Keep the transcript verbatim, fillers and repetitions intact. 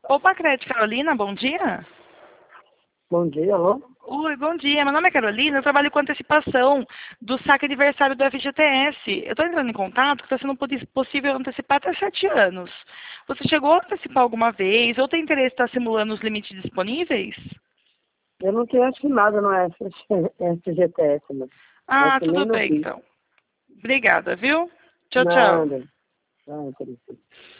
Opa, Crete Carolina, bom dia. Bom dia, alô? Oi, bom dia. Meu nome é Carolina, eu trabalho com antecipação do saque aniversário do F G T S. Eu estou entrando em contato que está sendo podi- possível antecipar até sete anos. Você chegou a antecipar alguma vez ou tem interesse em estar simulando os limites disponíveis? Eu não tenho assinado no F G T S, não. Ah, Assinei tudo no bem BIS. então. Obrigada, viu? Tchau, tchau. Nada. Ah, interessante.